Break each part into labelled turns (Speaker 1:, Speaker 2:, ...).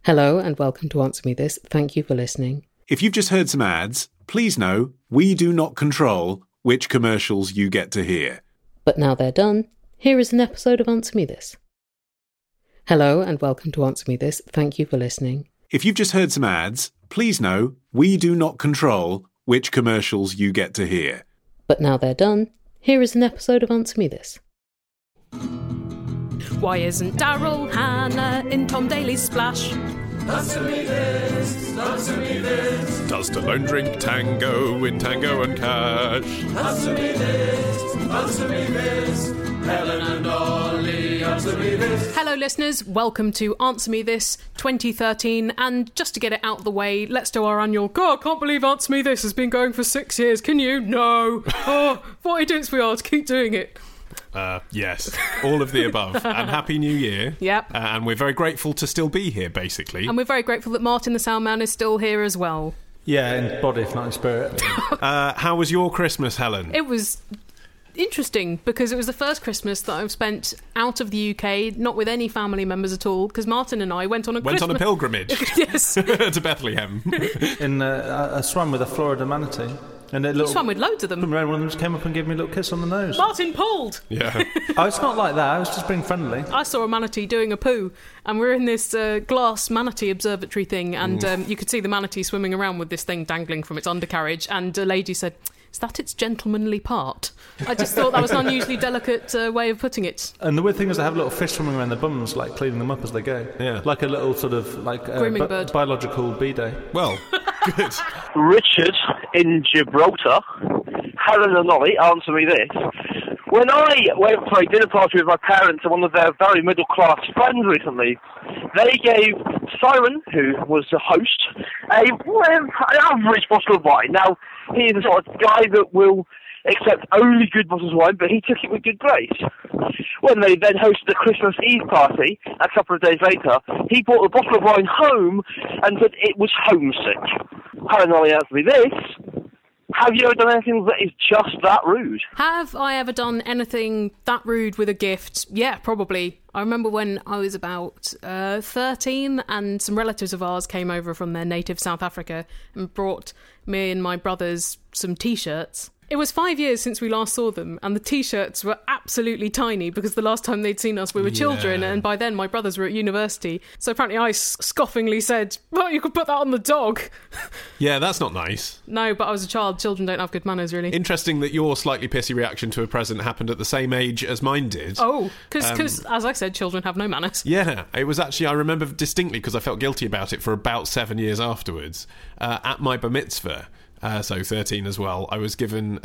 Speaker 1: Hello and welcome to Answer Me This. Thank you for listening.
Speaker 2: If you've just heard some ads, please know we do not control which commercials you get to hear.
Speaker 1: But now they're done, here is an episode of Answer Me This. Hello and welcome to Answer Me This. Thank you for listening.
Speaker 2: If you've just heard some ads, please know we do not control which commercials you get to hear.
Speaker 1: But now they're done, here is an episode of Answer Me This.
Speaker 3: Why isn't Daryl Hannah in Tom Daly's Splash?
Speaker 4: Answer me this, answer me this.
Speaker 5: Does Stallone drink Tango in Tango and Cash?
Speaker 4: Answer me this, answer me this. Helen and Ollie, answer me this.
Speaker 3: Hello listeners, welcome to Answer Me This 2013, and just to get it out of the way, let's do our annual, God, I can't believe Answer Me This has been going for 6 years, can you? No. Oh, what idiots we are to keep doing it.
Speaker 5: Yes, all of the above. And Happy New Year.
Speaker 3: Yep.
Speaker 5: And we're very grateful to still be here, basically.
Speaker 3: And we're very grateful that Martin the Soundman is still here as well.
Speaker 6: Yeah, in body, if not in spirit.
Speaker 5: How was your Christmas, Helen?
Speaker 3: It was interesting because it was the first Christmas that I've spent out of the UK, not with any family members at all, because Martin and I went on a
Speaker 5: pilgrimage.
Speaker 3: Yes.
Speaker 5: To Bethlehem.
Speaker 6: I swam with a Florida manatee. And
Speaker 3: You swam with loads of them.
Speaker 6: One of them just came up and gave me a little kiss on the nose.
Speaker 3: Martin pulled!
Speaker 5: Yeah.
Speaker 6: Oh, it's not like that. I was just being friendly.
Speaker 3: I saw a manatee doing a poo, and we're in this glass manatee observatory thing, and you could see the manatee swimming around with this thing dangling from its undercarriage, and a lady said, "Is that its gentlemanly part?" I just thought that was an unusually delicate way of putting it.
Speaker 6: And the weird thing is they have little fish swimming around their bums, like cleaning them up as they go.
Speaker 5: Yeah.
Speaker 6: Like a little sort of, like...
Speaker 3: Grooming bird.
Speaker 6: Biological bidet.
Speaker 5: Well, good.
Speaker 7: Richard in Gibraltar. Helen and Ollie, answer me this. When I went for a dinner party with my parents and one of their very middle-class friends recently, they gave Siren, who was the host, an average bottle of wine. Now, he is the sort of guy that will accept only good bottles of wine, but he took it with good grace. When they then hosted a Christmas Eve party, a couple of days later, he brought a bottle of wine home and said it was homesick. Helen and Ollie, answer me this. Have you ever done anything that is just that rude?
Speaker 3: Have I ever done anything that rude with a gift? Yeah, probably. I remember when I was about 13 and some relatives of ours came over from their native South Africa and brought me and my brothers some T-shirts. It was 5 years since we last saw them, and the T-shirts were absolutely tiny because the last time they'd seen us we were children, and by then my brothers were at university. So apparently I scoffingly said, "Well, you could put that on the dog."
Speaker 5: Yeah, that's not nice.
Speaker 3: No, but I was a child. Children don't have good manners, really.
Speaker 5: Interesting that your slightly pissy reaction to a present happened at the same age as mine did.
Speaker 3: Oh, because as I said, children have no manners.
Speaker 5: Yeah, it was actually, I remember distinctly because I felt guilty about it for about 7 years afterwards. At my bar mitzvah, so 13 as well, I was given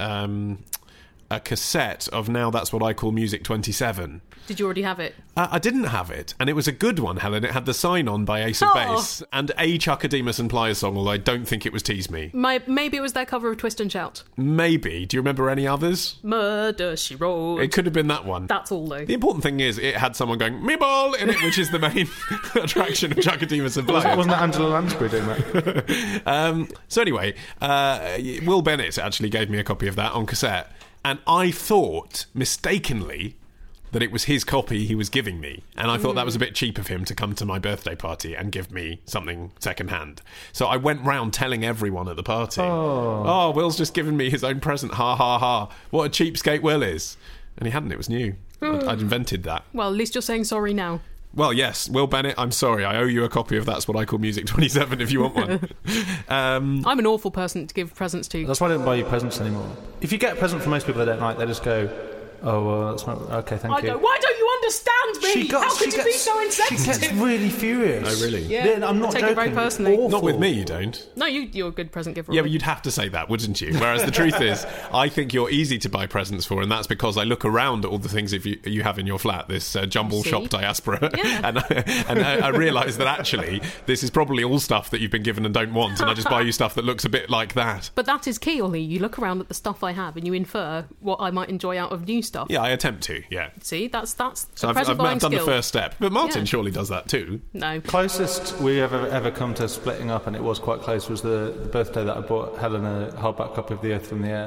Speaker 5: a cassette of Now That's What I Call Music 27.
Speaker 3: Did you already have it?
Speaker 5: I didn't have it, and it was a good one, Helen. It had the sign on by Ace of Base and a Chuckademus and Pliers song, although I don't think it was Tease Me.
Speaker 3: Maybe it was their cover of Twist and Shout.
Speaker 5: Maybe. Do you remember any others?
Speaker 3: Murder, She Wrote.
Speaker 5: It could have been that one.
Speaker 3: That's all, though.
Speaker 5: The important thing is it had someone going, "Me ball" in it, which is the main attraction of Chuckademus and Pliers.
Speaker 6: Wasn't that Angela Lansbury doing that?
Speaker 5: So anyway, Will Bennett actually gave me a copy of that on cassette, and I thought, mistakenly, that it was his copy he was giving me, and I thought that was a bit cheap of him to come to my birthday party and give me something second-hand. So I went round telling everyone at the party, oh, Will's just given me his own present, ha ha ha, what a cheapskate Will is. And he hadn't, it was new. I'd invented that.
Speaker 3: Well, at least you're saying sorry now.
Speaker 5: Well, yes, Will Bennett, I'm sorry. I owe you a copy of That's What I Call Music 27 if you want one.
Speaker 3: I'm an awful person to give presents to.
Speaker 6: That's why I don't buy you presents anymore. If you get a present from most people they don't like, they just go, "Oh, well, that's not... Okay, thank you."
Speaker 3: I go, "Why don't you understand me? How could you be so insensitive?"
Speaker 6: She gets really furious.
Speaker 5: Oh, really?
Speaker 3: Yeah,
Speaker 6: I'm not
Speaker 3: I take
Speaker 6: joking.
Speaker 3: it very personally.
Speaker 6: Awful.
Speaker 5: Not with me, you don't.
Speaker 3: No, you're a good present giver.
Speaker 5: Yeah, but you'd have to say that, wouldn't you? Whereas the truth is, I think you're easy to buy presents for, and that's because I look around at all the things you have in your flat, this jumble shop diaspora, and I realise that actually this is probably all stuff that you've been given and don't want, and I just buy you stuff that looks a bit like that.
Speaker 3: But that is key, Ollie. You look around at the stuff I have and you infer what I might enjoy out of new stuff.
Speaker 5: Yeah, I attempt to, yeah.
Speaker 3: See, that's
Speaker 5: So
Speaker 3: a present buying
Speaker 5: I've done
Speaker 3: skill.
Speaker 5: the first step. But Martin
Speaker 3: Yeah.
Speaker 5: surely does that too.
Speaker 3: No.
Speaker 6: Closest we ever come to splitting up, and it was quite close, was the birthday that I bought Helen a hardback copy of The Earth from the Air.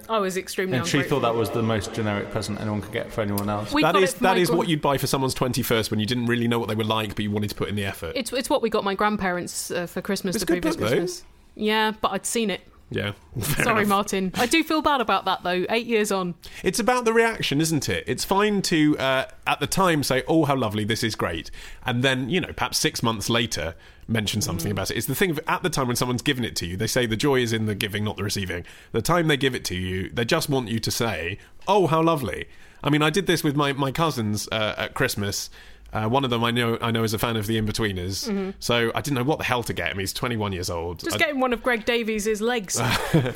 Speaker 3: I was extremely
Speaker 6: And she
Speaker 3: ungrateful.
Speaker 6: thought that was the most generic present anyone could get for anyone else.
Speaker 3: We
Speaker 5: That
Speaker 3: got
Speaker 5: is
Speaker 3: it for my
Speaker 5: what you'd buy for someone's 21st when you didn't really know what they were like, but you wanted to put in the effort.
Speaker 3: It's what we got my grandparents for Christmas
Speaker 5: It's
Speaker 3: the
Speaker 5: a good
Speaker 3: previous
Speaker 5: book, though.
Speaker 3: Christmas. Yeah, but I'd seen it.
Speaker 5: Yeah. Fair
Speaker 3: Sorry,
Speaker 5: enough.
Speaker 3: Martin. I do feel bad about that, though. 8 years on.
Speaker 5: It's about the reaction, isn't it? It's fine to, at the time, say, oh, how lovely, this is great. And then, perhaps 6 months later, mention something about it. It's the thing of, at the time when someone's given it to you, they say the joy is in the giving, not the receiving. The time they give it to you, they just want you to say, oh, how lovely. I mean, I did this with my cousins at Christmas. One of them I know is a fan of the Inbetweeners, so I didn't know what the hell to get him. He's 21 years old.
Speaker 3: Just get him one of Greg Davies' legs.
Speaker 5: So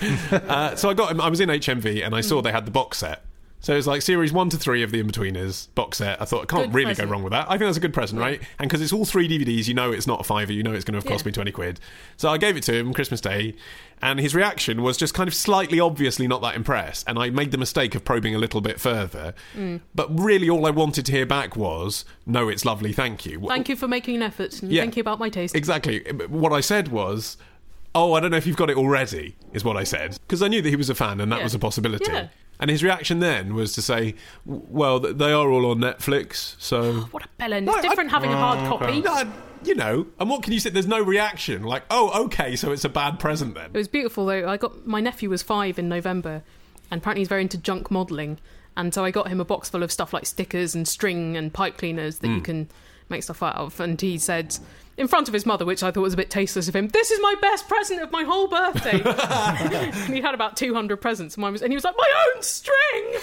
Speaker 5: I got him. I was in HMV and I saw they had the box set. So it was like series 1 to 3 of the Inbetweeners box set. I thought, I can't
Speaker 3: Good
Speaker 5: really
Speaker 3: present.
Speaker 5: go wrong with that. I think that's a good present, right? And because it's all 3 DVDs, it's not a fiver, it's going to have cost me 20 quid. So I gave it to him Christmas Day, and his reaction was just kind of slightly obviously not that impressed. And I made the mistake of probing a little bit further. But really all I wanted to hear back was, no, it's lovely, thank you.
Speaker 3: Thank you for making an effort, and
Speaker 5: Yeah.
Speaker 3: thank you about my taste.
Speaker 5: Exactly. What I said was, oh, I don't know if you've got it already, is what I said. Because I knew that he was a fan and that
Speaker 3: Yeah.
Speaker 5: was a possibility.
Speaker 3: Yeah.
Speaker 5: And his reaction then was to say, well, they are all on Netflix, so...
Speaker 3: What a bellend.
Speaker 5: No,
Speaker 3: It's different having a hard copy.
Speaker 5: And what can you say? There's no reaction. Like, oh, okay, so it's a bad present then.
Speaker 3: It was beautiful, though. My nephew was 5 in November, and apparently he's very into junk modelling. And so I got him a box full of stuff like stickers and string and pipe cleaners that you can make stuff out of. And he said, in front of his mother, which I thought was a bit tasteless of him, "This is my best present of my whole birthday." And he had about 200 presents, and he was like, "My own string!"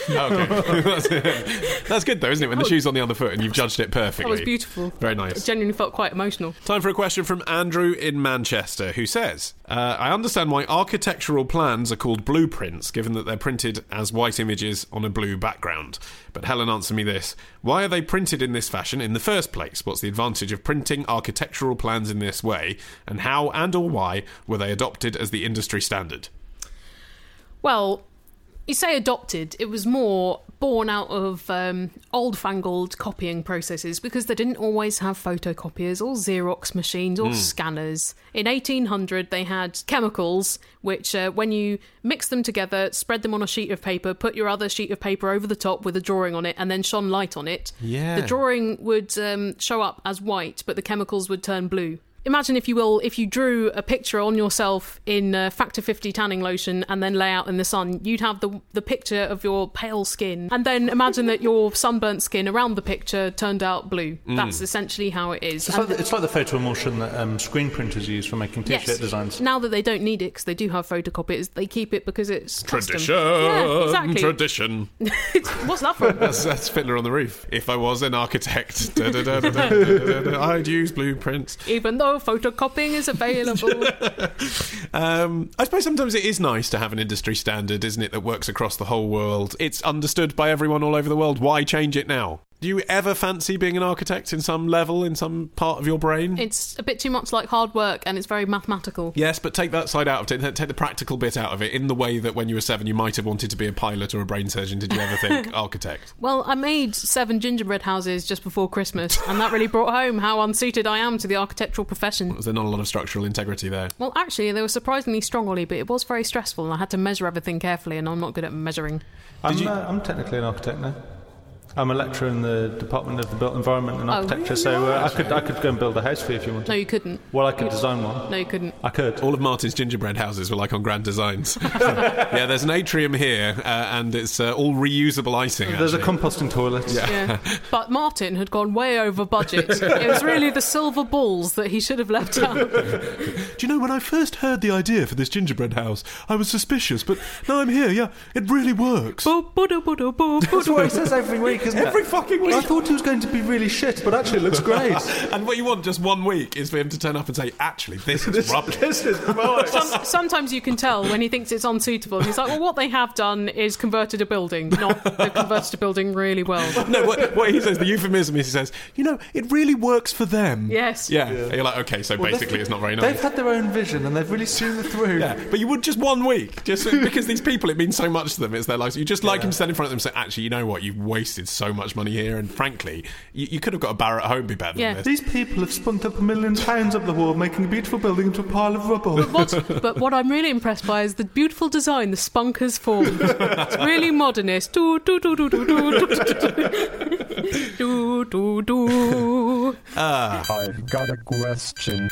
Speaker 5: Okay. That's good, though, isn't it? When the shoe's on the other foot and you've judged it perfectly.
Speaker 3: That was beautiful.
Speaker 5: Very
Speaker 3: It
Speaker 5: nice.
Speaker 3: genuinely felt quite emotional.
Speaker 5: Time for a question from Andrew in Manchester, who says, I understand why architectural plans are called blueprints, given that they're printed as white images on a blue background. But Helen, answer me this. Why are they printed in this fashion in the first place? What's the advantage of printing architectural plans in this way? And how and or why were they adopted as the industry standard?
Speaker 3: Well, you say adopted. It was more born out of old-fangled copying processes because they didn't always have photocopiers or Xerox machines or scanners. In 1800, they had chemicals, which when you mix them together, spread them on a sheet of paper, put your other sheet of paper over the top with a drawing on it, and then shone light on it.
Speaker 5: Yeah.
Speaker 3: The drawing would show up as white, but the chemicals would turn blue. Imagine, if you will, if you drew a picture on yourself in Factor 50 tanning lotion and then lay out in the sun, you'd have the picture of your pale skin. And then imagine that your sunburnt skin around the picture turned out blue. That's essentially how it is.
Speaker 6: It's like the photo emulsion that screen printers use for making T-shirt
Speaker 3: Yes.
Speaker 6: designs.
Speaker 3: Now that they don't need it because they do have photocopiers, they keep it because it's custom.
Speaker 5: Tradition!
Speaker 3: Yeah, exactly.
Speaker 5: Tradition.
Speaker 3: What's that from?
Speaker 5: That's Fiddler on the Roof. If I was an architect, I'd use blueprints.
Speaker 3: Even though photocopying is available.
Speaker 5: I suppose sometimes it is nice to have an industry standard, isn't it, that works across the whole world. It's understood by everyone all over the world. Why change it now? Do you ever fancy being an architect in some level, in some part of your brain?
Speaker 3: It's a bit too much like hard work, and it's very mathematical.
Speaker 5: Yes, but take that side out of it. Take the practical bit out of it, in the way that when you were 7 you might have wanted to be a pilot or a brain surgeon. Did you ever think architect?
Speaker 3: Well, I made 7 gingerbread houses just before Christmas, and that really brought home how unsuited I am to the architectural profession.
Speaker 5: Was there not a lot of structural integrity there?
Speaker 3: Well, actually, they were surprisingly strong, Ollie, but it was very stressful, and I had to measure everything carefully, and I'm not good at measuring.
Speaker 6: I'm technically an architect now. I'm a lecturer in the Department of the Built Environment and
Speaker 3: Oh,
Speaker 6: Architecture, so I could go and build a house for you if you wanted.
Speaker 3: No, you couldn't.
Speaker 6: Well, I could design one.
Speaker 3: No, you couldn't.
Speaker 6: I could.
Speaker 5: All of Martin's gingerbread houses were like on Grand Designs. Yeah, there's an atrium here, and it's all reusable icing.
Speaker 6: There's a
Speaker 5: actually.
Speaker 6: composting toilet.
Speaker 3: Yeah. But Martin had gone way over budget. It was really the silver balls that he should have left out.
Speaker 5: Do you know, when I first heard the idea for this gingerbread house, I was suspicious, but now I'm here, yeah, it really works.
Speaker 6: That's what he says every week, isn't it?
Speaker 5: Every fucking week.
Speaker 6: I thought it was going to be really shit, but actually it looks great.
Speaker 5: And what you want just 1 week is for him to turn up and say, actually, this is rubbish.
Speaker 6: This is fine.
Speaker 3: Sometimes you can tell when he thinks it's unsuitable. He's like, well, what they have done is converted a building, not they've converted a building really well.
Speaker 5: No, what he says, the euphemism is, he says, you know, it really works for them.
Speaker 3: Yes.
Speaker 5: Yeah. And you're like, okay, so basically it's not very nice.
Speaker 6: They've had their own vision and they've really seen it through.
Speaker 5: Yeah, but you would just 1 week, just because these people, it means so much to them. It's their lives. You just like him to stand in front of them and say, actually, you know what? You've wasted so much money here, and frankly, you could have got a bar at home be better than this.
Speaker 6: These people have spunked up £1 million up the wall, making a beautiful building into a pile of rubble.
Speaker 3: But what I'm really impressed by is the beautiful design the spunk has formed. It's really modernist. Do, do, do, do, do, do, do, do, do.
Speaker 8: I've got a question.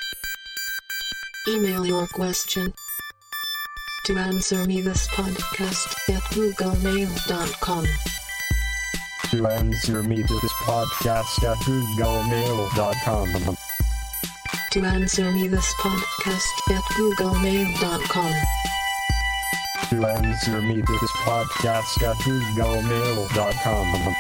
Speaker 1: Email your question to answermethispodcast@googlemail.com.
Speaker 8: To answer me to this podcast at googlemail.com.
Speaker 1: To answer me this podcast@googlemail.com.
Speaker 8: To answer me to this podcast at googlemail.com.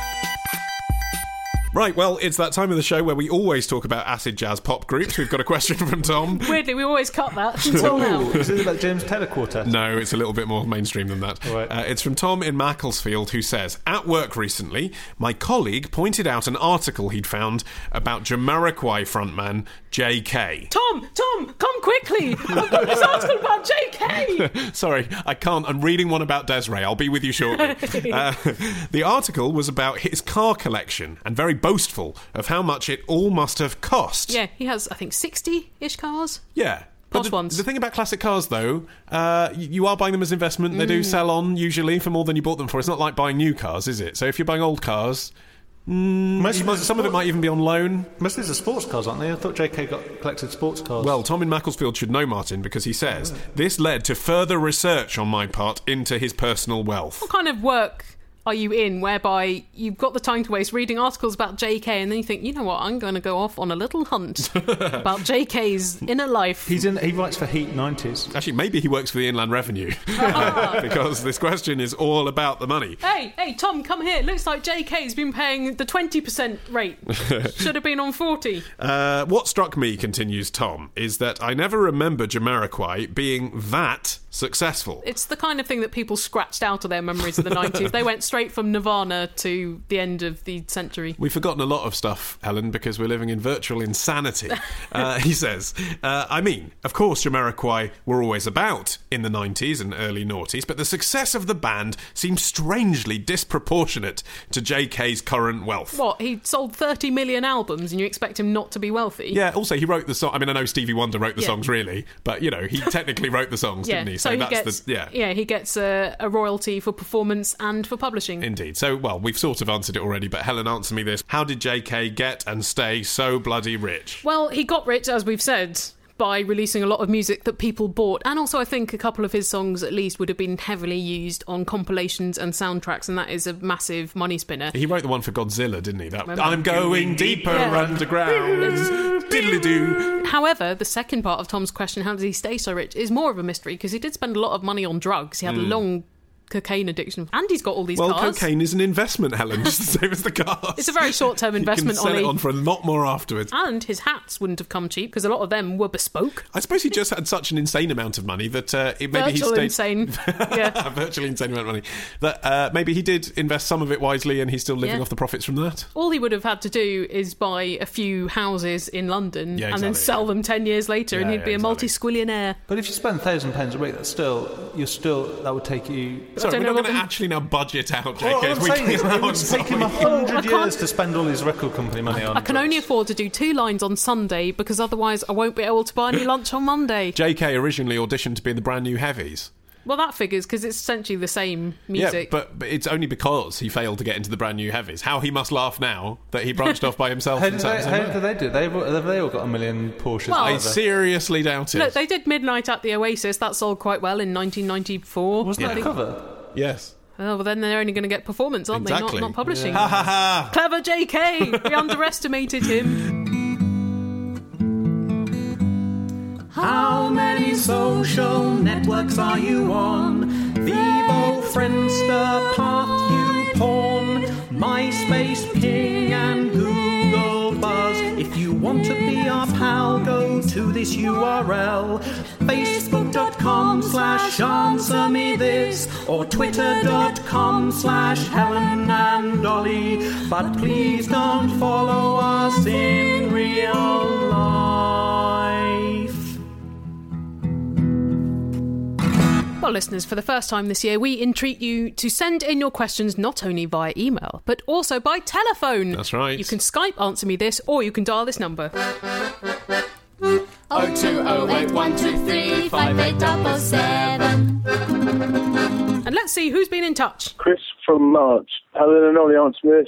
Speaker 5: Right, well, it's that time of the show where we always talk about acid jazz pop groups. We've got a question from Tom.
Speaker 3: Weirdly, we always cut that until now.
Speaker 6: Is it about James Taylor Quartet?
Speaker 5: No, it's a little bit more mainstream than that.
Speaker 6: Right.
Speaker 5: It's from Tom in Macclesfield, who says, at work recently, my colleague pointed out an article he'd found about Jamiroquai frontman JK.
Speaker 3: Tom, come quickly! I've got this article about JK!
Speaker 5: Sorry, I can't. I'm reading one about Desiree. I'll be with you shortly. The article was about his car collection and very boastful of how much it all must have cost.
Speaker 3: Yeah, he has, I think, 60-ish cars.
Speaker 5: Yeah. But
Speaker 3: Posh ones.
Speaker 5: the thing about classic cars, though, you are buying them as investment. They do sell on, usually, for more than you bought them for. It's not like buying new cars, is it? So if you're buying old cars, some of it might even be on loan.
Speaker 6: Most of these are sports cars, aren't they? I thought JK collected sports cars.
Speaker 5: Well, Tom in Macclesfield should know, Martin, because he says, this led to further research on my part into his personal wealth.
Speaker 3: What kind of work are you in whereby you've got the time to waste reading articles about JK and then you think, you know what, I'm going to go off on a little hunt about JK's inner life.
Speaker 6: He writes for Heat 90s.
Speaker 5: Actually, maybe he works for the Inland Revenue because this question is all about the money.
Speaker 3: Hey, Tom, come here. Looks like JK's been paying the 20% rate. Should have been on 40.
Speaker 5: What struck me, continues Tom, is that I never remember Jamiroquai being that successful.
Speaker 3: It's the kind of thing that people scratched out of their memories of the 90s. They went straight from Nirvana to the end of the century.
Speaker 5: We've forgotten a lot of stuff, Helen, because we're living in virtual insanity. He says, I mean, of course Jamiroquai were always about in the 90s and early noughties, but the success of the band seems strangely disproportionate to JK's current wealth.
Speaker 3: What, he sold 30 million albums and you expect him not to be wealthy?
Speaker 5: Yeah, also he wrote the song. I mean, I know Stevie Wonder wrote the songs, really, but, you know, he technically wrote the songs, didn't he?
Speaker 3: So he gets, he gets a royalty for performance and for publishing.
Speaker 5: Indeed. So, well, we've sort of answered it already, but Helen, answer me this. How did JK get and stay so bloody rich?
Speaker 3: Well, he got rich, as we've said, by releasing a lot of music that people bought. And also I think a couple of his songs, at least, would have been heavily used on compilations and soundtracks, and that is a massive money spinner.
Speaker 5: He wrote the one for Godzilla, didn't he? I'm going deeper underground. Diddly-doo.
Speaker 3: However, the second part of Tom's question, how does he stay so rich, is more of a mystery, because he did spend a lot of money on drugs. He had a long cocaine addiction, and he's got all these cars.
Speaker 5: Well, cocaine is an investment, Helen, just the same as the cars.
Speaker 3: It's a very short-term investment.
Speaker 5: You can sell it on for a lot more afterwards.
Speaker 3: And his hats wouldn't have come cheap, because a lot of them were bespoke.
Speaker 5: I suppose he just had such an insane amount of money that maybe he stayed...
Speaker 3: insane. Yeah.
Speaker 5: A virtually insane amount of money. That maybe he did invest some of it wisely and he's still living off the profits from that.
Speaker 3: All he would have had to do is buy a few houses in London and then sell them 10 years later, and he'd be a multi-squillionaire.
Speaker 6: But if you spend £1,000 a week, that would take you...
Speaker 5: Sorry, we're not going to actually now budget out JK's
Speaker 6: it would take him 100 years to spend all his record company money on.
Speaker 3: I can only afford to do 2 lines on Sunday, because otherwise I won't be able to buy any lunch on Monday.
Speaker 5: JK originally auditioned to be in the Brand New Heavies.
Speaker 3: Well, that figures, because it's essentially the same music.
Speaker 5: Yeah, but it's only because he failed to get into the Brand New Heavies. How he must laugh now that he branched off by himself.
Speaker 6: How did they do? Have they all got 1 million Porsches?
Speaker 3: Well,
Speaker 5: I seriously doubt it.
Speaker 3: Look, they did Midnight at the Oasis. That sold quite well in 1994.
Speaker 6: Wasn't that a cover?
Speaker 5: Yes.
Speaker 3: Oh, well, then they're only going to get performance, aren't they? Not publishing.
Speaker 5: Ha ha ha!
Speaker 3: Clever JK! We underestimated him.
Speaker 4: How many social networks are you on? Vivo, Friendster, Path, YouPorn, MySpace, Ping, and Google Buzz. If you want to be our pal, go to this URL: facebook.com/answermethis or twitter.com/HelenandDolly. But please don't follow us in real life.
Speaker 3: Well, Well, listeners, for the first time this year, we entreat you to send in your questions not only via email, but also by telephone.
Speaker 5: That's right.
Speaker 3: You can Skype Answer Me This, or you can dial this number.
Speaker 9: 02081235877.
Speaker 3: And let's see who's been in touch.
Speaker 10: Chris from March. Helen and Ollie, answer me this.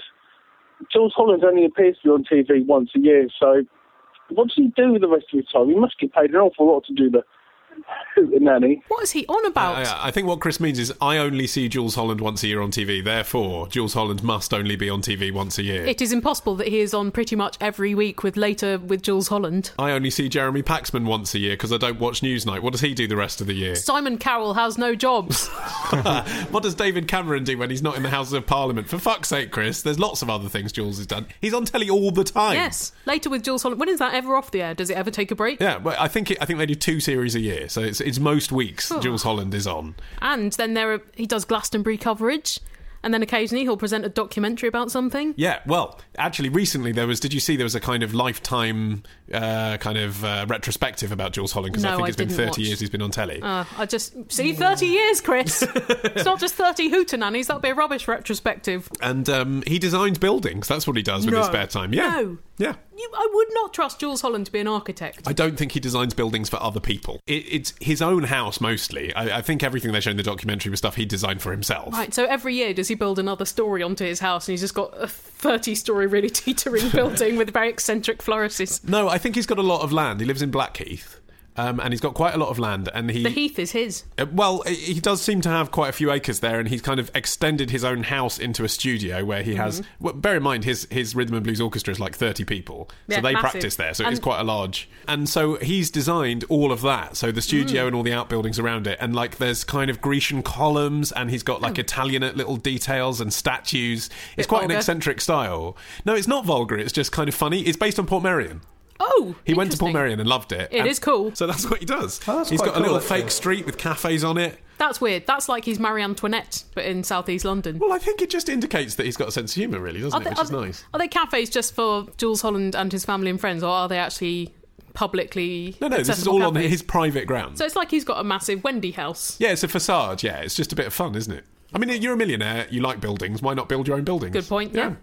Speaker 10: Jules Holland only appears to be on TV once a year, so what does he do with the rest of his time? He must get paid an awful lot to do the hootenanny.
Speaker 3: What is he on about?
Speaker 5: I think what Chris means is I only see Jules Holland once a year on TV, therefore Jules Holland must only be on TV once a year.
Speaker 3: It is impossible that he is on pretty much every week with Jules Holland.
Speaker 5: I only see Jeremy Paxman once a year because I don't watch Newsnight. What does he do the rest of the year?
Speaker 3: Simon Cowell has no jobs.
Speaker 5: What does David Cameron do when he's not in the Houses of Parliament? For fuck's sake, Chris, there's lots of other things Jules has done. He's on telly all the time.
Speaker 3: Yes, later with Jules Holland. When is that ever off the air? Does it ever take a break?
Speaker 5: Yeah, well, I think they do 2 series a year, so it's most weeks Jules Holland is on.
Speaker 3: And then he does Glastonbury coverage, and then occasionally he'll present a documentary about something.
Speaker 5: Yeah, well, actually, recently did you see there was a kind of lifetime retrospective about Jules Holland? Because I think it's been 30 years he's been on telly.
Speaker 3: I just see 30 years, Chris. It's not just 30 hootenannies. That'd be a rubbish retrospective.
Speaker 5: And he designs buildings. That's what he does with his spare time. Yeah.
Speaker 3: No.
Speaker 5: Yeah.
Speaker 3: I would not trust Jules Holland to be an architect.
Speaker 5: I don't think he designs buildings for other people. It's his own house mostly. I think everything they show in the documentary was stuff he designed for himself.
Speaker 3: Right, so every year does he build another story onto his house, and he's just got a 30-storey really teetering building with very eccentric fluoresces?
Speaker 5: No, I think he's got a lot of land. He lives in Blackheath. And he's got quite a lot of land, and
Speaker 3: the heath is his.
Speaker 5: Well, he does seem to have quite a few acres there, and he's kind of extended his own house into a studio where he has. Well, bear in mind, his rhythm and blues orchestra is like 30 people, so they
Speaker 3: massive.
Speaker 5: practice there. So it's quite a large. And so he's designed all of that. So the studio and all the outbuildings around it, and like there's kind of Grecian columns, and he's got like Italianate little details and statues. It's quite
Speaker 3: vulgar.
Speaker 5: an eccentric style. No, it's not vulgar. It's just kind of funny. It's based on Portmeirion.
Speaker 3: Oh,
Speaker 5: he went to Portmeirion and loved it.
Speaker 3: It is cool.
Speaker 5: So that's what he does.
Speaker 6: Oh,
Speaker 5: he's got a little fake street with cafes on it.
Speaker 3: That's weird. That's like he's Marie Antoinette, but in southeast London.
Speaker 5: Well, I think it just indicates that he's got a sense of humour, really, doesn't it? Which is nice.
Speaker 3: Are they cafes just for Jules Holland and his family and friends, or are they actually publicly
Speaker 5: No, this is all
Speaker 3: cafes?
Speaker 5: on his private ground.
Speaker 3: So it's like he's got a massive Wendy house.
Speaker 5: Yeah, it's a facade, yeah. It's just a bit of fun, isn't it? I mean, you're a millionaire, you like buildings, why not build your own buildings?
Speaker 3: Good point, yeah.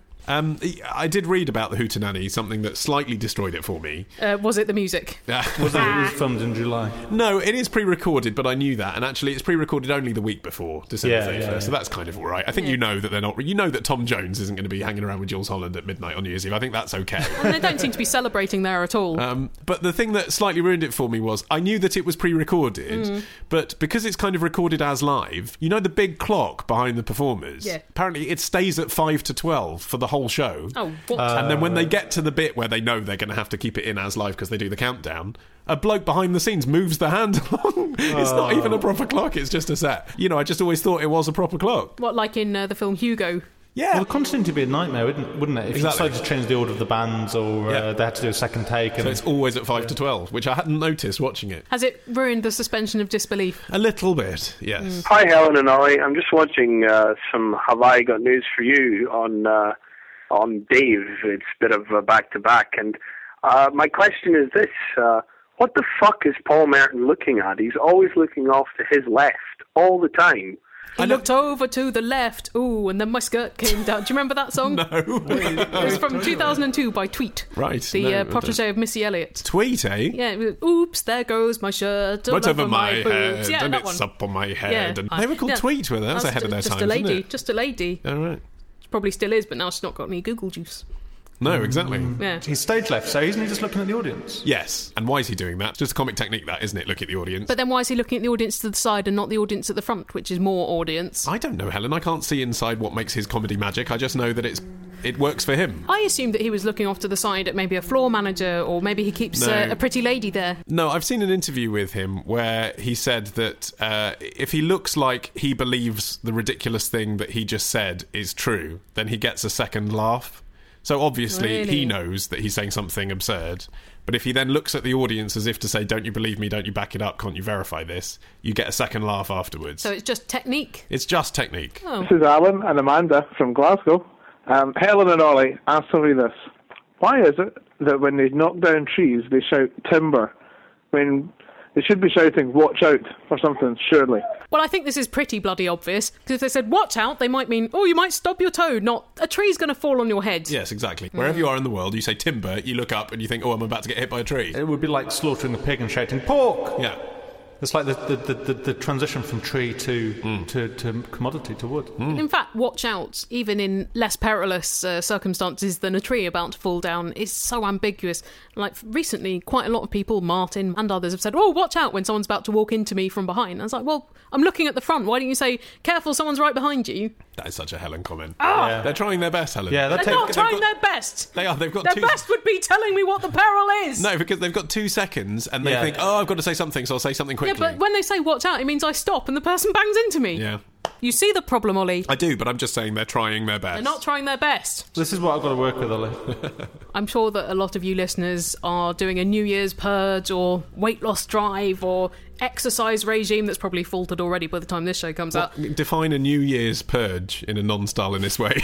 Speaker 5: I did read about the Hootenanny, something that slightly destroyed it for me.
Speaker 3: Was it the music?
Speaker 6: Was it filmed in July?
Speaker 5: No, it is pre-recorded, but I knew that, and actually it's pre-recorded only the week before, December 31st,
Speaker 6: yeah.
Speaker 5: so that's kind of all right. I think you know that they're not. You know that Tom Jones isn't going to be hanging around with Jules Holland at midnight on New Year's Eve. I think that's okay.
Speaker 3: And they don't seem to be celebrating there at all.
Speaker 5: But the thing that slightly ruined it for me was I knew that it was pre-recorded, but because it's kind of recorded as live, you know the big clock behind the performers?
Speaker 3: Yeah.
Speaker 5: Apparently it stays at 5 to 12 for the whole show.
Speaker 3: Oh, what?
Speaker 5: And then when they get to the bit where they know they're going to have to keep it in as live because they do the countdown, a bloke behind the scenes moves the hand along. It's not even a proper clock, it's just a set. You know, I just always thought it was a proper clock.
Speaker 3: What, like in the film Hugo?
Speaker 5: Yeah.
Speaker 6: Well, the continuity would be a nightmare, wouldn't it? If you decided to change the order of the bands, or they had to do a second take.
Speaker 5: So it's always at 5 to 12, which I hadn't noticed watching it.
Speaker 3: Has it ruined the suspension of disbelief?
Speaker 5: A little bit, yes.
Speaker 7: Hi, Helen and Ollie. I'm just watching some Have I Got News For You on Dave. It's a bit of a back-to-back. And my question is this. What the fuck is Paul Merton looking at? He's always looking off to his left all the time.
Speaker 3: He looked over to the left, ooh, and then my skirt came down. Do you remember that song?
Speaker 5: No.
Speaker 3: It was from 2002 by Tweet.
Speaker 5: Right.
Speaker 3: The protege of Missy Elliott.
Speaker 5: Tweet, eh?
Speaker 3: Yeah, it was, oops, there goes my shirt.
Speaker 5: Right over my
Speaker 3: boobs.
Speaker 5: head,
Speaker 3: Yeah,
Speaker 5: and
Speaker 3: that
Speaker 5: it's
Speaker 3: one.
Speaker 5: up on my head.
Speaker 3: Yeah.
Speaker 5: And they were called Tweet, were they? That was ahead of their time,
Speaker 3: Just a lady,
Speaker 5: wasn't it?
Speaker 3: just a lady.
Speaker 5: All right.
Speaker 3: She probably still is, but now she's not got any Google juice.
Speaker 5: No, exactly.
Speaker 3: Yeah.
Speaker 6: He's stage left, so isn't he just looking at the audience?
Speaker 5: Yes. And why is he doing that? Just a comic technique, that, isn't it? Look at the audience.
Speaker 3: But then why is he looking at the audience to the side and not the audience at the front, which is more audience?
Speaker 5: I don't know, Helen. I can't see inside what makes his comedy magic. I just know that it works for him.
Speaker 3: I assumed that he was looking off to the side at maybe a floor manager, or maybe he keeps a pretty lady there.
Speaker 5: No, I've seen an interview with him where he said that if he looks like he believes the ridiculous thing that he just said is true, then he gets a second laugh. So obviously he knows that he's saying something absurd, but if he then looks at the audience as if to say, don't you believe me, don't you back it up, can't you verify this, you get a second laugh afterwards.
Speaker 3: So it's just technique?
Speaker 5: It's just technique.
Speaker 3: Oh.
Speaker 10: This is Alan and Amanda from Glasgow. Helen and Ollie, answer me this. Why is it that when they knock down trees, they shout timber, when They should be shouting, watch out, or something, surely.
Speaker 3: Well, I think this is pretty bloody obvious, because if they said watch out, they might mean, oh, you might stub your toe, not a tree's going to fall on your head.
Speaker 5: Yes, exactly. Wherever you are in the world, you say timber, you look up and you think, oh, I'm about to get hit by a tree.
Speaker 6: It would be like slaughtering a pig and shouting, pork!
Speaker 5: Yeah.
Speaker 6: It's like the transition from tree to commodity, to wood.
Speaker 3: In fact, watch out, even in less perilous circumstances than a tree about to fall down, is so ambiguous. Like, recently, quite a lot of people, Martin and others, have said, oh, watch out when someone's about to walk into me from behind. And I was like, well, I'm looking at the front. Why don't you say, careful, someone's right behind you?
Speaker 5: That is such a Helen comment.
Speaker 3: Yeah.
Speaker 5: They're trying their best, Helen.
Speaker 6: Yeah,
Speaker 3: They're not trying their best.
Speaker 5: They are. They've got
Speaker 3: their best would be telling me what the peril is.
Speaker 5: No, because they've got 2 seconds and they think, oh, I've got to say something, so I'll say something quickly.
Speaker 3: Yeah, but when they say watch out, it means I stop and the person bangs into me.
Speaker 5: Yeah.
Speaker 3: You see the problem, Ollie?
Speaker 5: I do, but I'm just saying they're trying their best.
Speaker 3: They're not trying their best.
Speaker 6: This is what I've got to work with, Ollie.
Speaker 3: I'm sure that a lot of you listeners are doing a New Year's purge or weight loss drive or exercise regime that's probably faltered already by the time this show comes out.
Speaker 5: Define a New Year's purge in a non-Stalinist way.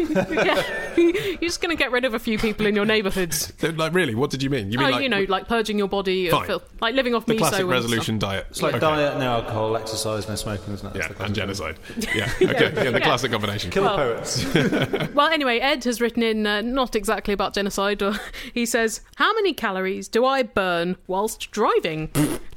Speaker 3: You're just going to get rid of a few people in your neighbourhoods.
Speaker 5: Like, really? What did you mean? You mean
Speaker 3: like purging your body of filth. Like living off
Speaker 5: the
Speaker 3: miso
Speaker 5: classic resolution diet.
Speaker 6: It's like diet, no alcohol, exercise, no smoking, isn't it?
Speaker 5: Yeah, and genocide. Yeah, okay. Yeah, the classic combination.
Speaker 6: Kill the poets.
Speaker 3: Well, anyway, Ed has written in, not exactly about genocide, he says, how many calories do I burn whilst driving?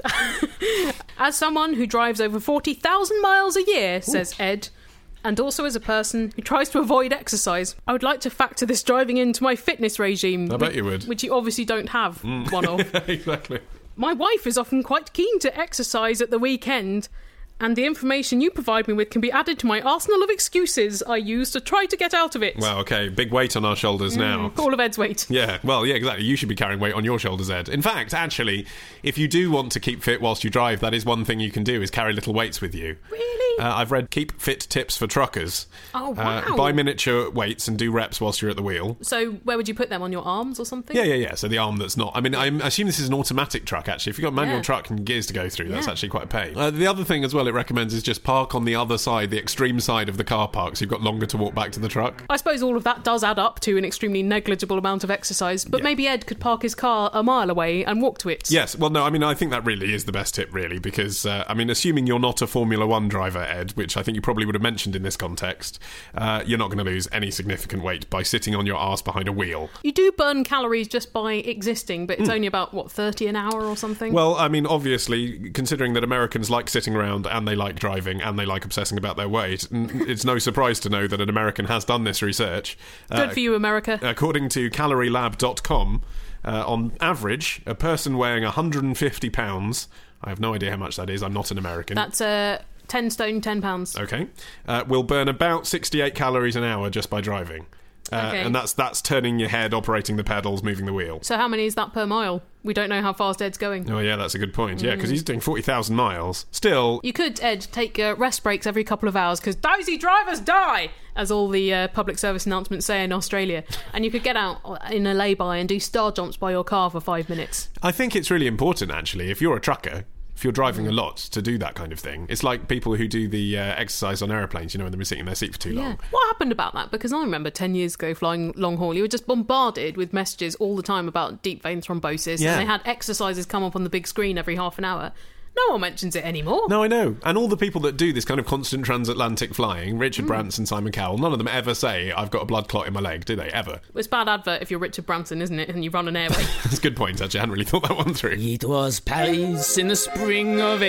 Speaker 3: As someone who drives over 40,000 miles a year, says Ed, and also as a person who tries to avoid exercise, I would like to factor this driving into my fitness regime.
Speaker 5: I bet you would.
Speaker 3: Which you obviously don't have one of.
Speaker 5: Exactly.
Speaker 3: My wife is often quite keen to exercise at the weekend, and the information you provide me with can be added to my arsenal of excuses I use to try to get out of it.
Speaker 5: Well, okay, big weight on our shoulders now.
Speaker 3: All of Ed's weight.
Speaker 5: Yeah, well, yeah, exactly. You should be carrying weight on your shoulders, Ed. In fact, actually, if you do want to keep fit whilst you drive, that is one thing you can do, is carry little weights with you.
Speaker 3: Really?
Speaker 5: I've read Keep Fit Tips for Truckers.
Speaker 3: Oh, wow.
Speaker 5: Buy miniature weights and do reps whilst you're at the wheel.
Speaker 3: So where would you put them? On your arms or something?
Speaker 5: Yeah. So the arm that's not... I mean, I assume this is an automatic truck, actually. If you've got a manual truck and gears to go through, that's actually quite a pain. The other thing as well it recommends is just park on the other side, the extreme side of the car park, so you've got longer to walk back to the truck.
Speaker 3: I suppose all of that does add up to an extremely negligible amount of exercise, but maybe Ed could park his car a mile away and walk to it.
Speaker 5: Yes, well, no, I mean, I think that really is the best tip, really, because, I mean, assuming you're not a Formula 1 driver, Ed, which I think you probably would have mentioned in this context, you're not going to lose any significant weight by sitting on your arse behind a wheel.
Speaker 3: You do burn calories just by existing, but it's only about, 30 an hour or something?
Speaker 5: Well, I mean, obviously, considering that Americans like sitting around and they like driving and they like obsessing about their weight, it's no surprise to know that an American has done this research.
Speaker 3: Good for you, America.
Speaker 5: According to calorielab.com, on average, a person weighing 150 pounds, I have no idea how much that is, I'm not an American.
Speaker 3: That's 10 stone, 10 pounds.
Speaker 5: Okay. Will burn about 68 calories an hour just by driving. And that's turning your head, operating the pedals, moving the wheel.
Speaker 3: So how many is that per mile? We don't know how fast Ed's going.
Speaker 5: Oh, yeah, that's a good point. Yeah, because he's doing 40,000 miles. Still...
Speaker 3: You could, Ed, take rest breaks every couple of hours, because dozy drivers die, as all the public service announcements say in Australia. And you could get out in a lay-by and do star jumps by your car for 5 minutes.
Speaker 5: I think it's really important, actually, if you're a trucker... If you're driving a lot, to do that kind of thing. It's like people who do the exercise on aeroplanes, when they've been sitting in their seat for too long.
Speaker 3: What happened about that? Because I remember 10 years ago flying long haul, you were just bombarded with messages all the time about deep vein thrombosis, and they had exercises come up on the big screen every half an hour. No one mentions it anymore.
Speaker 5: No, I know. And all the people that do this kind of constant transatlantic flying, Richard Branson, Simon Cowell, none of them ever say, I've got a blood clot in my leg, do they? Ever.
Speaker 3: It's bad advert if you're Richard Branson, isn't it? And you run an airway.
Speaker 5: That's a good point, actually. I hadn't really thought that one through.
Speaker 11: It was Paris in the spring of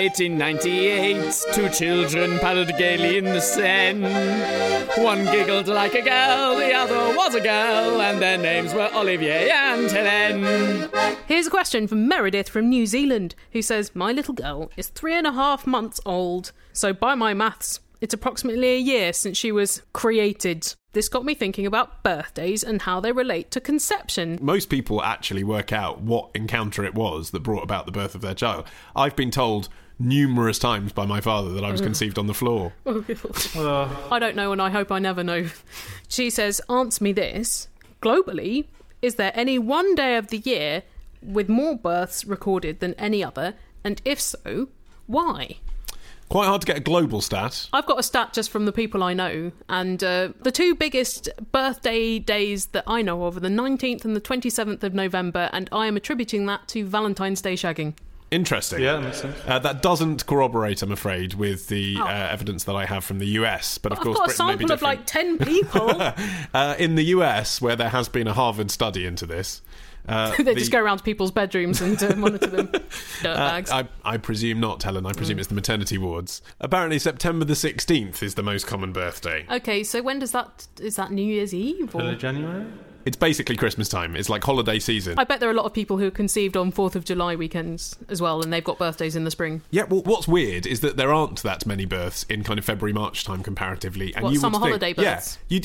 Speaker 11: 1898. 2 children paddled gaily in the Seine. One giggled like a girl, the other was a girl, and their names were Olivier and Helene.
Speaker 3: Here's a question from Meredith from New Zealand, who says, my little girl is 3.5 months old, so by my maths, it's approximately a year since she was created. This got me thinking about birthdays and how they relate to conception.
Speaker 5: Most people actually work out what encounter it was that brought about the birth of their child. I've been told numerous times by my father that I was conceived on the floor.
Speaker 3: I don't know, and I hope I never know. She says, answer me this. Globally, is there any one day of the year with more births recorded than any other? And if so, why?
Speaker 5: Quite hard to get a global stat.
Speaker 3: I've got a stat just from the people I know, and the 2 biggest birthday days that I know of are the 19th and the 27th of November, and I am attributing that to Valentine's Day shagging.
Speaker 5: Interesting.
Speaker 6: Yeah, that makes sense.
Speaker 5: That doesn't corroborate, I'm afraid, with the evidence that I have from the US. But of course,
Speaker 3: I've got a
Speaker 5: Britain may be
Speaker 3: sample of
Speaker 5: different.
Speaker 3: like 10 people.
Speaker 5: In the US, where there has been a Harvard study into this,
Speaker 3: They just go around to people's bedrooms and monitor them. Dirtbags.
Speaker 5: I presume not, Helen. I presume it's the maternity wards. Apparently, September the 16th is the most common birthday.
Speaker 3: Okay, so when does that... Is that New Year's Eve? Or?
Speaker 6: Early January?
Speaker 5: It's basically Christmas time. It's like holiday season.
Speaker 3: I bet there are a lot of people who are conceived on 4th of July weekends as well, and they've got birthdays in the spring.
Speaker 5: Yeah, well, what's weird is that there aren't that many births in kind of February, March time comparatively. And
Speaker 3: What,
Speaker 5: you
Speaker 3: summer
Speaker 5: would
Speaker 3: holiday
Speaker 5: think,
Speaker 3: births?
Speaker 5: Yeah,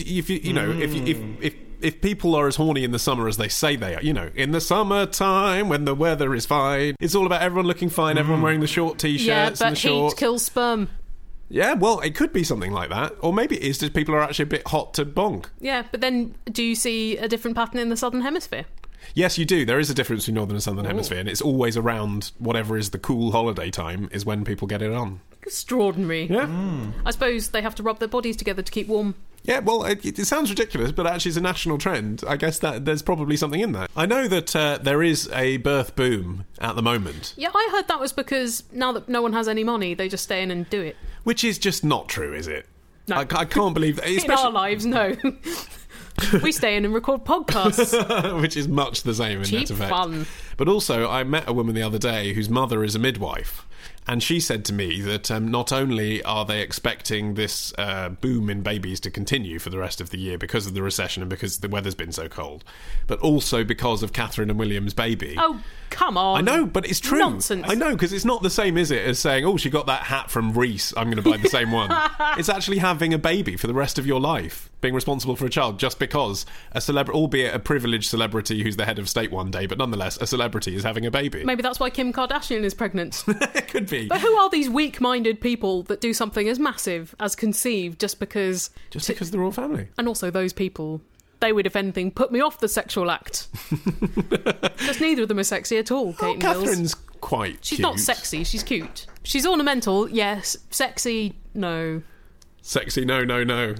Speaker 5: if people are as horny in the summer as they say they are, in the summertime when the weather is fine, it's all about everyone looking fine, everyone wearing the short t-shirts
Speaker 3: Yeah,
Speaker 5: and
Speaker 3: but
Speaker 5: the shorts.
Speaker 3: heat kills sperm.
Speaker 5: Yeah, well, it could be something like that. Or maybe it is that people are actually a bit hot to bonk.
Speaker 3: Yeah, but then do you see a different pattern in the Southern Hemisphere?
Speaker 5: Yes, you do. There is a difference between Northern and Southern Hemisphere, and it's always around whatever is the cool holiday time is when people get it on.
Speaker 3: Extraordinary.
Speaker 5: Yeah.
Speaker 3: I suppose they have to rub their bodies together to keep warm.
Speaker 5: Yeah, well, it sounds ridiculous, but actually it's a national trend. I guess that there's probably something in that. I know that there is a birth boom at the moment.
Speaker 3: Yeah, I heard that was because now that no one has any money, they just stay in and do it.
Speaker 5: Which is just not true, is it?
Speaker 3: No.
Speaker 5: I can't believe that.
Speaker 3: In our lives, no. We stay in and record podcasts.
Speaker 5: Which is much the same in
Speaker 3: Cheap
Speaker 5: net effect.
Speaker 3: fun.
Speaker 5: But also, I met a woman the other day whose mother is a midwife. And she said to me that not only are they expecting this boom in babies to continue for the rest of the year because of the recession and because the weather's been so cold, but also because of Catherine and William's baby.
Speaker 3: Oh, come on.
Speaker 5: I know, but it's true.
Speaker 3: Nonsense.
Speaker 5: I know, because it's not the same, is it, as saying, oh, she got that hat from Reese, I'm going to buy the same one. It's actually having a baby for the rest of your life, being responsible for a child just because a celebrity, albeit a privileged celebrity who's the head of state one day, but nonetheless a celebrity is having a baby.
Speaker 3: Maybe that's why Kim Kardashian is pregnant.
Speaker 5: It could be.
Speaker 3: But who are these weak-minded people that do something as massive as conceive just because...
Speaker 5: Just because the royal family.
Speaker 3: And also those people, they would, if anything, put me off the sexual act. Just neither of them are sexy at all, Kate and Mills.
Speaker 5: Catherine's quite
Speaker 3: She's
Speaker 5: cute.
Speaker 3: not sexy, she's cute. She's ornamental, yes. Sexy, no.
Speaker 5: Sexy, no, no, no.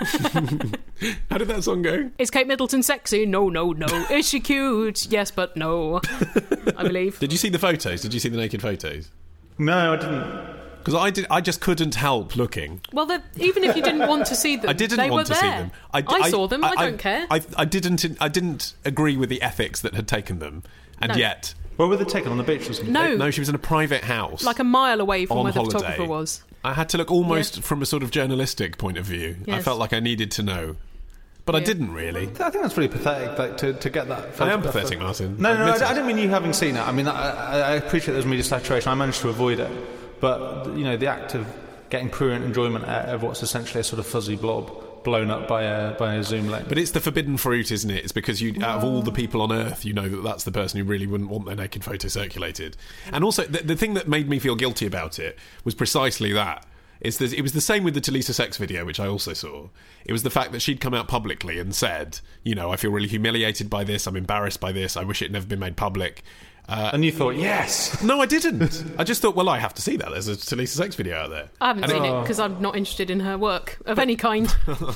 Speaker 5: How did that song go?
Speaker 3: Is Kate Middleton sexy? No, no, no. Is she cute? Yes, but no. I believe.
Speaker 5: Did you see the photos? Did you see the naked photos?
Speaker 6: No, I didn't.
Speaker 5: Because I just couldn't help looking.
Speaker 3: Well, even if you didn't want to see them,
Speaker 5: I didn't
Speaker 3: they
Speaker 5: want
Speaker 3: were
Speaker 5: to
Speaker 3: there.
Speaker 5: see them.
Speaker 3: I saw them. I don't care.
Speaker 5: I didn't agree with the ethics that had taken them, and
Speaker 3: No.
Speaker 5: yet.
Speaker 6: Where were they taken? On the beach or something?
Speaker 3: No.
Speaker 5: She was in a private house.
Speaker 3: Like a mile away from
Speaker 5: on
Speaker 3: where the
Speaker 5: holiday.
Speaker 3: photographer was.
Speaker 5: I had to look almost from a sort of journalistic point of view. I
Speaker 3: Yes.
Speaker 5: felt like I needed to know. But I
Speaker 3: Yeah.
Speaker 5: didn't really.
Speaker 6: I think that's really pathetic, like, to get that.
Speaker 5: I am
Speaker 6: photograph.
Speaker 5: pathetic, Martin.
Speaker 6: No,
Speaker 5: Admit it.
Speaker 6: I didn't mean you having seen it. I mean, I appreciate there's media saturation. I managed to avoid it. But, the act of getting prurient enjoyment out of what's essentially a sort of fuzzy blob blown up by a zoom lens.
Speaker 5: But it's the forbidden fruit, isn't it? It's because out of all the people on Earth, you know that that's the person who really wouldn't want their naked photo circulated. And also, the thing that made me feel guilty about it was precisely that. It was the same with the Talisa Sex video, which I also saw. It was the fact that she'd come out publicly and said, I feel really humiliated by this, I'm embarrassed by this, I wish it had never been made public.
Speaker 6: And you thought, yes!
Speaker 5: No, I didn't. I just thought, well, I have to see that. There's a Talisa Sex video out there.
Speaker 3: I haven't seen it because I'm not interested in her work of any kind.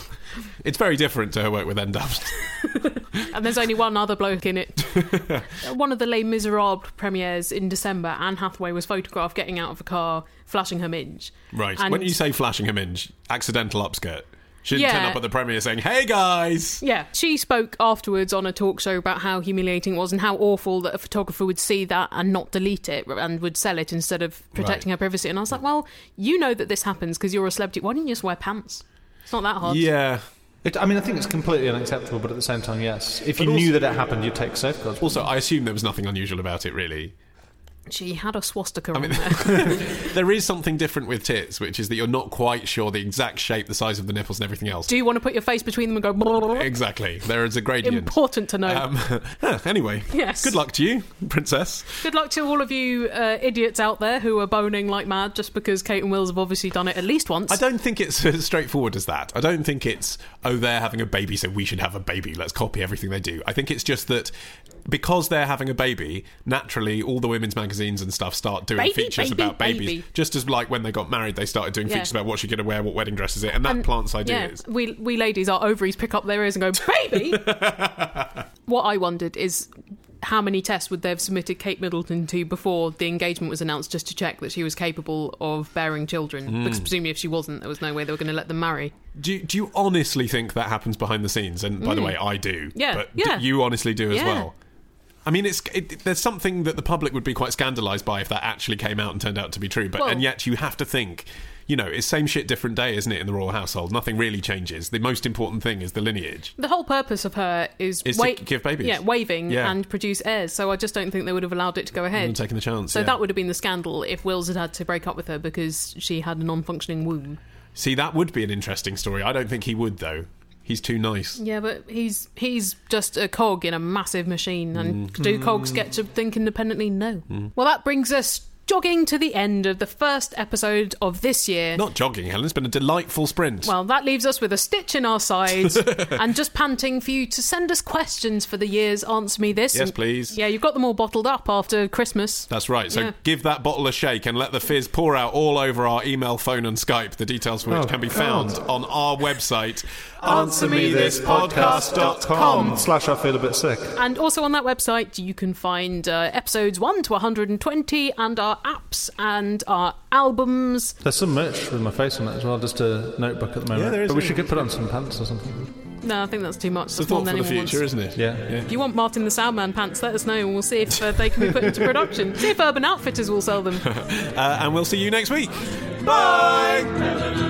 Speaker 5: It's very different to her work with N-Dubs.
Speaker 3: And there's only one other bloke in it. One of the Les Miserables premieres in December, Anne Hathaway was photographed getting out of a car, flashing her minge.
Speaker 5: Right.
Speaker 3: And
Speaker 5: When you say flashing her minge, accidental upskirt. She didn't turn
Speaker 3: Yeah.
Speaker 5: up at the premiere saying, hey, guys!
Speaker 3: Yeah, she spoke afterwards on a talk show about how humiliating it was and how awful that a photographer would see that and not delete it and would sell it instead of protecting her privacy. And I was like, well, you know that this happens because you're a celebrity. Why didn't you just wear pants? It's not that hard.
Speaker 5: Yeah.
Speaker 6: I think it's completely unacceptable, but at the same time, yes. If you
Speaker 5: But
Speaker 6: knew that it happened, you'd take safeguards.
Speaker 5: Also, I assume there was nothing unusual about it, really.
Speaker 3: She had a swastika on there.
Speaker 5: There is something different with tits, which is that you're not quite sure the exact shape, the size of the nipples and everything else.
Speaker 3: Do you want to put your face between them and go... Blah, blah, blah?
Speaker 5: Exactly. There is a gradient.
Speaker 3: Important to know.
Speaker 5: Anyway.
Speaker 3: Yes.
Speaker 5: Good luck to you, Princess.
Speaker 3: Good luck to all of you idiots out there who are boning like mad just because Kate and Wills have obviously done it at least once.
Speaker 5: I don't think it's as straightforward as that. I don't think it's, they're having a baby, so we should have a baby. Let's copy everything they do. I think it's just that because they're having a baby, naturally all the women's magazines and stuff start doing features about babies. Just as like when they got married, they started doing features about what she's going to wear, what wedding dress is it, and that plants ideas.
Speaker 3: Yeah, we ladies, our ovaries pick up their ears and go, baby! What I wondered is, how many tests would they have submitted Kate Middleton to before the engagement was announced, just to check that she was capable of bearing children? Because presumably if she wasn't, there was no way they were going to let them marry.
Speaker 5: Do you honestly think that happens behind the scenes? And by the way, I do.
Speaker 3: Yeah,
Speaker 5: But
Speaker 3: yeah.
Speaker 5: you honestly do as
Speaker 3: Yeah.
Speaker 5: well? I mean, there's something that the public would be quite scandalised by if that actually came out and turned out to be true. And yet you have to think, you know, it's same shit, different day, isn't it, in the royal household? Nothing really changes. The most important thing is the lineage.
Speaker 3: The whole purpose of her is
Speaker 5: to give babies.
Speaker 3: Yeah, waving
Speaker 5: Yeah.
Speaker 3: and produce heirs. So I just don't think they would have allowed it to go ahead.
Speaker 5: Taking the chance.
Speaker 3: So
Speaker 5: yeah.
Speaker 3: that would have been the scandal if Wills had to break up with her because she had a non-functioning womb.
Speaker 5: See, that would be an interesting story. I don't think he would, though. He's too nice.
Speaker 3: Yeah, but he's just a cog in a massive machine. And do cogs get to think independently? No. Well, that brings us jogging to the end of the first episode of this year.
Speaker 5: Not jogging, Helen. It's been a delightful sprint.
Speaker 3: Well, that leaves us with a stitch in our sides and just panting for you to send us questions for the year's Answer Me This.
Speaker 5: Yes, please.
Speaker 3: Yeah, you've got them all bottled up after Christmas.
Speaker 5: That's right. So
Speaker 3: Yeah.
Speaker 5: give that bottle a shake and let the fizz pour out all over our email, phone and Skype, the details for which can be found on our website,
Speaker 6: answermethispodcast.com/I feel a bit sick.
Speaker 3: And also on that website, you can find episodes 1 to 120 and our apps and our albums.
Speaker 6: There's some merch with my face on it as well, just a notebook at the moment.
Speaker 5: Yeah, there is.
Speaker 6: But we should put on some pants or something.
Speaker 3: No, I think that's too much.
Speaker 5: It's a
Speaker 3: That's more
Speaker 5: thought
Speaker 3: than
Speaker 5: for the
Speaker 3: anyone
Speaker 5: future,
Speaker 3: wants.
Speaker 5: isn't it?
Speaker 6: Yeah.
Speaker 3: If you want Martin the Soundman pants, let us know and we'll see if they can be put into production. See if Urban Outfitters will sell them.
Speaker 5: And we'll see you next week. Bye!